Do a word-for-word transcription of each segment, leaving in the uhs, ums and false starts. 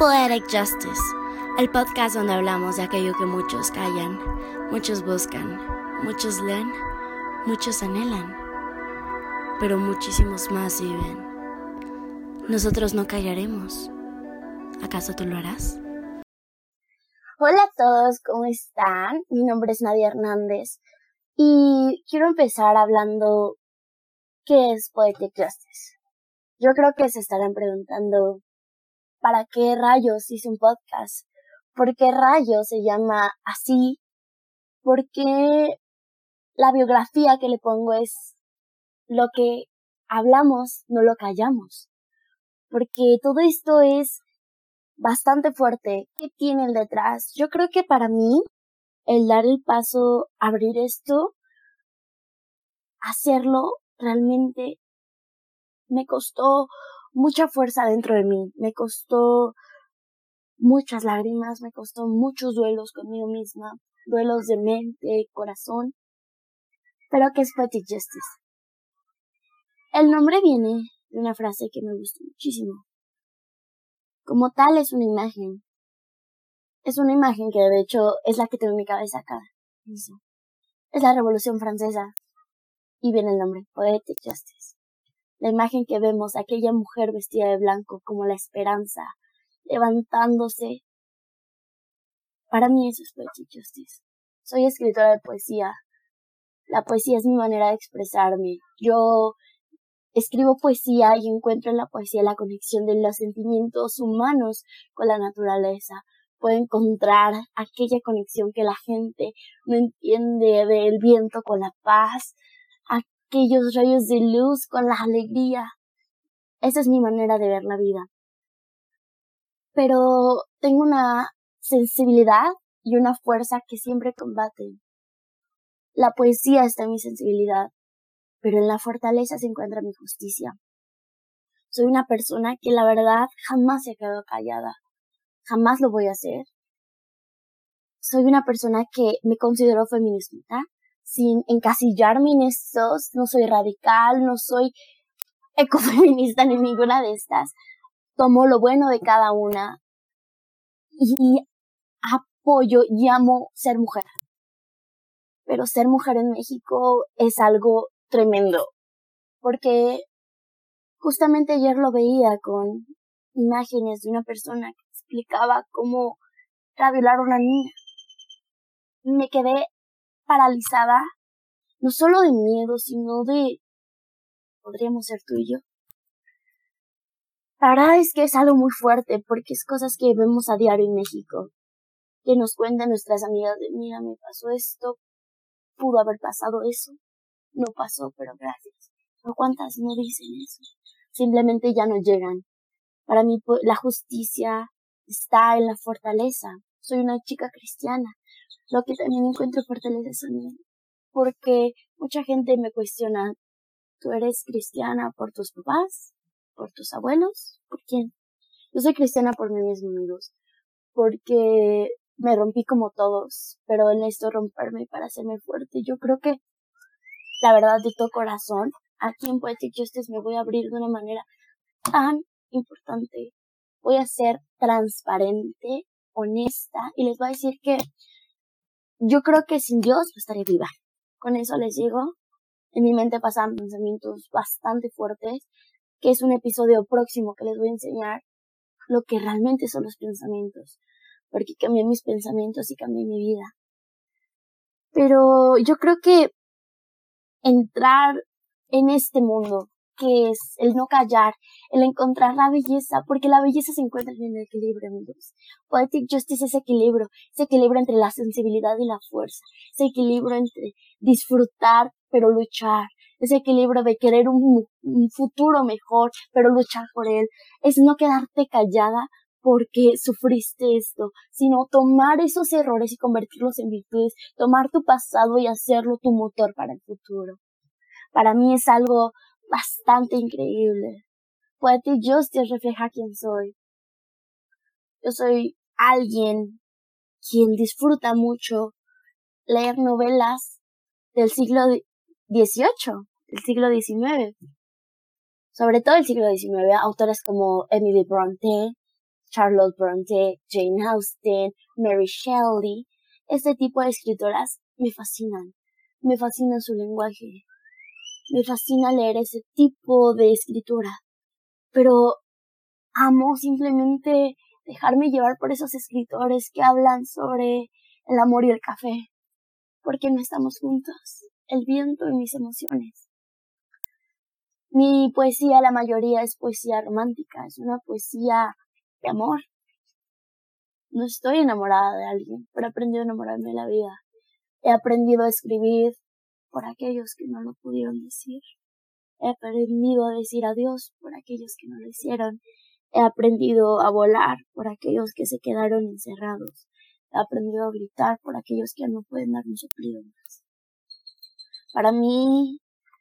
Poetic Justice, el podcast donde hablamos de aquello que muchos callan, muchos buscan, muchos leen, muchos anhelan, pero muchísimos más viven. Nosotros no callaremos. ¿Acaso tú lo harás? Hola a todos, ¿cómo están? Mi nombre es Nadia Hernández y quiero empezar hablando ¿qué es Poetic Justice? Yo creo que se estarán preguntando ¿para qué rayos hice un podcast? ¿Por qué rayos se llama así? ¿Por qué la biografía que le pongo es lo que hablamos, no lo callamos? Porque todo esto es bastante fuerte. ¿Qué tiene el detrás? Yo creo que para mí, el dar el paso, abrir esto, hacerlo, realmente me costó mucha fuerza dentro de mí. Me costó muchas lágrimas, me costó muchos duelos conmigo misma, duelos de mente, corazón. Pero ¿qué es Poetic Justice? El nombre viene de una frase que me gustó muchísimo. Como tal es una imagen. Es una imagen que de hecho es la que tengo en mi cabeza acá. Eso. Es la Revolución Francesa. Y viene el nombre, Poetic Justice. La imagen que vemos, aquella mujer vestida de blanco como la esperanza, levantándose. Para mí eso es Poetic Justice. Soy escritora de poesía. La poesía es mi manera de expresarme. Yo escribo poesía y encuentro en la poesía la conexión de los sentimientos humanos con la naturaleza. Puedo encontrar aquella conexión que la gente no entiende del viento con la paz, aquellos rayos de luz con la alegría. Esa es mi manera de ver la vida. Pero tengo una sensibilidad y una fuerza que siempre combaten. La poesía está en mi sensibilidad, pero en la fortaleza se encuentra mi justicia. Soy una persona que la verdad jamás se ha quedado callada. Jamás lo voy a hacer. Soy una persona que me considero feminista, sin encasillarme en estos. No soy radical, no soy ecofeminista ni ninguna de estas. Tomo lo bueno de cada una y apoyo y amo ser mujer. Pero ser mujer en México es algo tremendo, porque justamente ayer lo veía con imágenes de una persona que explicaba cómo era violar a una niña. Me quedé paralizada, no solo de miedo, sino de ¿podríamos ser tú y yo? La verdad es que es algo muy fuerte, porque es cosas que vemos a diario en México, que nos cuentan nuestras amigas de mira, me pasó esto, pudo haber pasado eso, no pasó, pero gracias. ¿O cuántas no dicen eso? Simplemente ya no llegan. Para mí la justicia está en la fortaleza. Soy una chica cristiana, lo que también encuentro fortaleza en mí. Porque mucha gente me cuestiona, ¿tú eres cristiana por tus papás? ¿Por tus abuelos? ¿Por quién? Yo soy cristiana por mí misma, amigos. Porque me rompí como todos, pero en esto romperme para hacerme fuerte. Yo creo que, la verdad, de todo corazón, aquí en Poetic Justice me voy a abrir de una manera tan importante. Voy a ser transparente, honesta, y les voy a decir que yo creo que sin Dios no estaría viva. Con eso les digo, en mi mente pasan pensamientos bastante fuertes, que es un episodio próximo que les voy a enseñar lo que realmente son los pensamientos, porque cambié mis pensamientos y cambié mi vida. Pero yo creo que entrar en este mundo, que es el no callar, el encontrar la belleza, porque la belleza se encuentra en el equilibrio, amigos. Poetic Justice es equilibrio, ese equilibrio entre la sensibilidad y la fuerza, ese equilibrio entre disfrutar pero luchar, ese equilibrio de querer un, un futuro mejor pero luchar por él, es no quedarte callada porque sufriste esto, sino tomar esos errores y convertirlos en virtudes, tomar tu pasado y hacerlo tu motor para el futuro. Para mí es algo bastante increíble. Poetic Justice refleja quién soy. Yo soy alguien quien disfruta mucho leer novelas del siglo dieciocho, del siglo diecinueve. Sobre todo el siglo diecinueve, autores como Emily Bronte, Charlotte Bronte, Jane Austen, Mary Shelley. Este tipo de escritoras me fascinan. Me fascina su lenguaje. Me fascina leer ese tipo de escritura. Pero amo simplemente dejarme llevar por esos escritores que hablan sobre el amor y el café. Porque no estamos juntos. El viento y mis emociones. Mi poesía, la mayoría es poesía romántica. Es una poesía de amor. No estoy enamorada de alguien, pero he aprendido a enamorarme de la vida. He aprendido a escribir por aquellos que no lo pudieron decir. He aprendido a decir adiós por aquellos que no lo hicieron. He aprendido a volar por aquellos que se quedaron encerrados. He aprendido a gritar por aquellos que no pueden dar un soplido más. Para mí,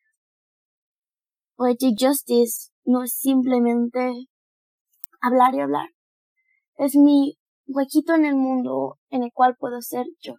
Poetic Justice no es simplemente hablar y hablar. Es mi huequito en el mundo en el cual puedo ser yo.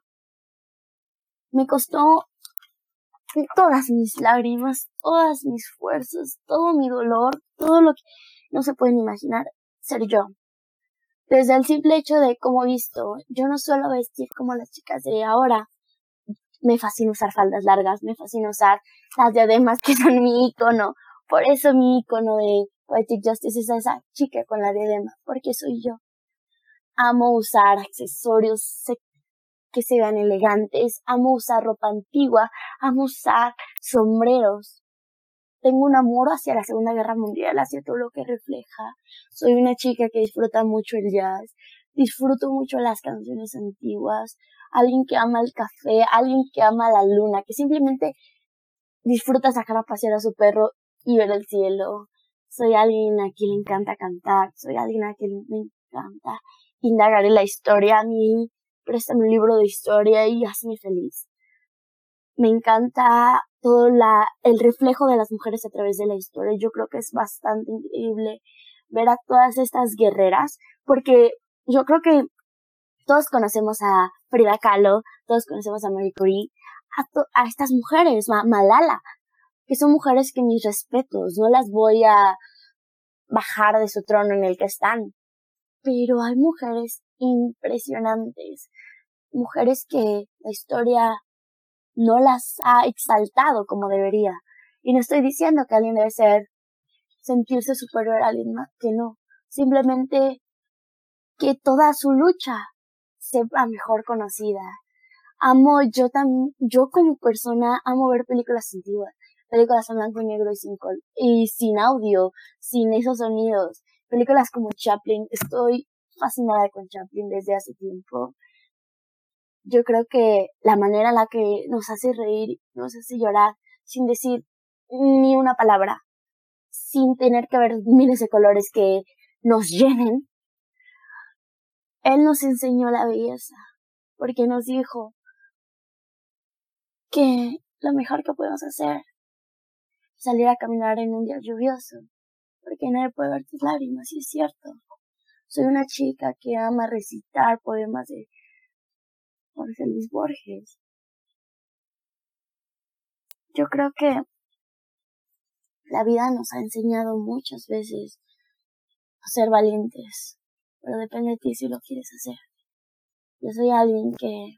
Me costó todas mis lágrimas, todas mis fuerzas, todo mi dolor, todo lo que no se pueden imaginar, ser yo. Desde el simple hecho de cómo he visto, yo no suelo vestir como las chicas de ahora. Me fascina usar faldas largas, me fascina usar las diademas que son mi icono. Por eso mi icono de Poetic Justice es esa chica con la diadema, porque soy yo. Amo usar accesorios que se vean elegantes, amo usar ropa antigua, amo usar sombreros. Tengo un amor hacia la Segunda Guerra Mundial, hacia todo lo que refleja. Soy una chica que disfruta mucho el jazz, disfruto mucho las canciones antiguas, alguien que ama el café, alguien que ama la luna, que simplemente disfruta sacar a pasear a su perro y ver el cielo. Soy alguien a quien le encanta cantar, soy alguien a quien me encanta indagar en la historia. A mí, préstame un libro de historia y hazme feliz. Me encanta todo la, el reflejo de las mujeres a través de la historia. Yo creo que es bastante increíble ver a todas estas guerreras, porque yo creo que todos conocemos a Frida Kahlo, todos conocemos a Marie Curie, a, to, a estas mujeres, Ma, Malala, que son mujeres que mis respetos, no las voy a bajar de su trono en el que están. Pero hay mujeres impresionantes, mujeres que la historia no las ha exaltado como debería. Y no estoy diciendo que alguien debe ser, sentirse superior a alguien más, que no. Simplemente que toda su lucha sea mejor conocida. Amo, yo también, yo como persona amo ver películas antiguas, películas en blanco y negro y sin, col y sin audio, sin esos sonidos. Películas como Chaplin, estoy fascinada con Chaplin desde hace tiempo. Yo creo que la manera en la que nos hace reír, nos hace llorar, sin decir ni una palabra, sin tener que ver miles de colores que nos llenen. Él nos enseñó la belleza, porque nos dijo que lo mejor que podemos hacer es salir a caminar en un día lluvioso, porque nadie puede ver tus lágrimas, y es cierto. Soy una chica que ama recitar poemas de Jorge Luis Borges. Yo creo que la vida nos ha enseñado muchas veces a ser valientes, pero depende de ti si lo quieres hacer. Yo soy alguien que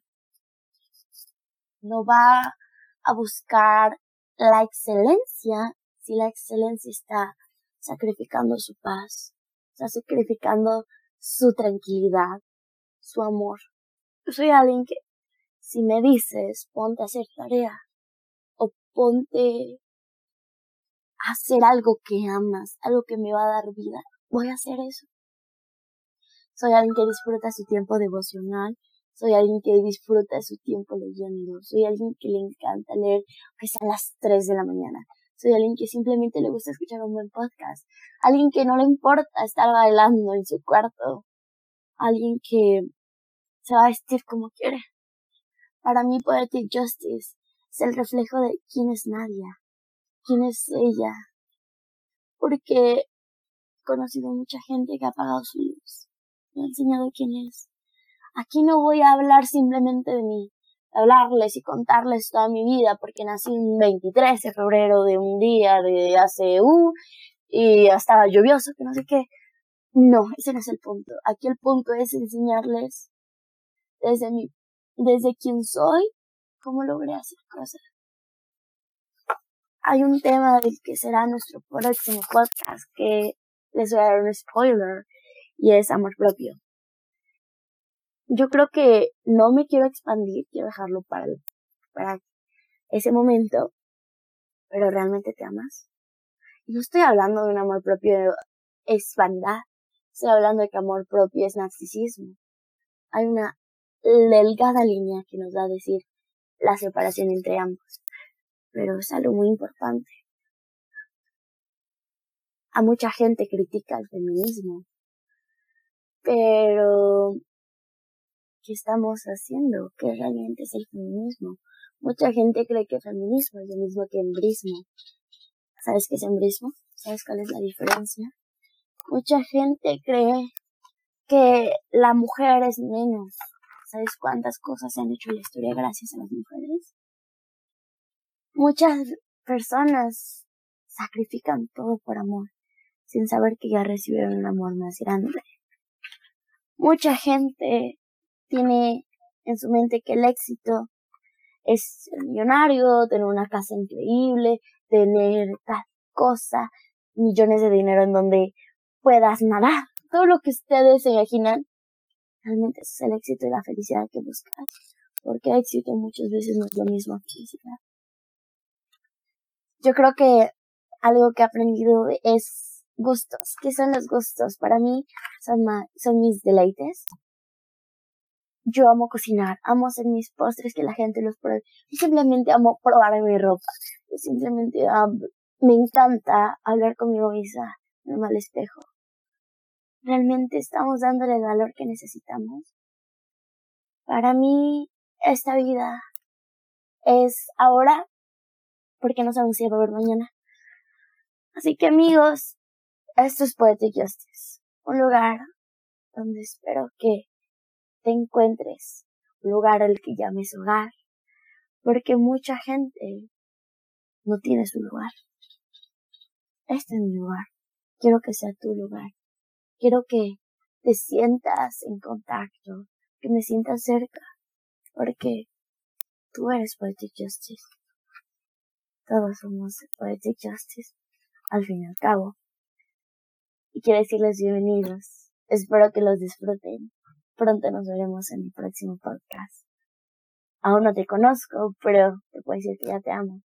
no va a buscar la excelencia si la excelencia está sacrificando su paz, está sacrificando su tranquilidad, su amor. Yo soy alguien que, si me dices, ponte a hacer tarea, o ponte a hacer algo que amas, algo que me va a dar vida, voy a hacer eso. Soy alguien que disfruta su tiempo devocional, soy alguien que disfruta su tiempo leyendo, soy alguien que le encanta leer aunque sea a las tres de la mañana, soy alguien que simplemente le gusta escuchar un buen podcast, alguien que no le importa estar bailando en su cuarto, alguien que se va a vestir como quiere. Para mí, Poetic Justice es el reflejo de quién es Nadia, quién es ella, porque he conocido mucha gente que ha apagado su luz, me ha enseñado quién es. Aquí no voy a hablar simplemente de mí, hablarles y contarles toda mi vida, porque nací un veintitrés de febrero de un día de hace uh, y estaba lluvioso, que no sé qué. No, ese no es el punto. Aquí el punto es enseñarles desde mi, desde quien soy, cómo logré hacer cosas. Hay un tema del que será nuestro próximo podcast que les voy a dar un spoiler y es amor propio. Yo creo que no me quiero expandir, quiero dejarlo para, para ese momento, pero ¿realmente te amas? Y no estoy hablando de un amor propio es vanidad, estoy hablando de que amor propio es narcisismo. Hay una delgada línea que nos da a decir la separación entre ambos, pero es algo muy importante. A mucha gente critica el feminismo, pero ¿qué estamos haciendo? ¿Qué realmente es el feminismo? Mucha gente cree que feminismo es lo mismo que embrismo. ¿Sabes qué es embrismo? ¿Sabes cuál es la diferencia? Mucha gente cree que la mujer es menos. ¿Sabes cuántas cosas se han hecho en la historia gracias a las mujeres? Muchas personas sacrifican todo por amor, sin saber que ya recibieron un amor más grande. Mucha gente tiene en su mente que el éxito es ser millonario, tener una casa increíble, tener tal cosa, millones de dinero en donde puedas nadar. Todo lo que ustedes se imaginan, realmente eso es el éxito y la felicidad que buscas. Porque éxito muchas veces no es lo mismo que felicidad. Yo creo que algo que he aprendido es gustos. ¿Qué son los gustos? Para mí son, ma- son mis deleites. Yo amo cocinar, amo hacer mis postres, que la gente los pruebe. Yo simplemente amo probar mi ropa. Yo simplemente um, me encanta hablar conmigo misma, verme al espejo. ¿Realmente estamos dándole el valor que necesitamos? Para mí, esta vida es ahora, porque no sabemos si va a haber mañana. Así que amigos, esto es Poetic Justice, un lugar donde espero que te encuentres, un lugar al que llames hogar, porque mucha gente no tiene su lugar. Este es mi lugar. Quiero que sea tu lugar. Quiero que te sientas en contacto, que me sientas cerca, porque tú eres Poetic Justice. Todos somos Poetic Justice, al fin y al cabo. Y quiero decirles bienvenidos. Espero que los disfruten. Pronto nos veremos en el próximo podcast. Aún no te conozco, pero te puedo decir que ya te amo.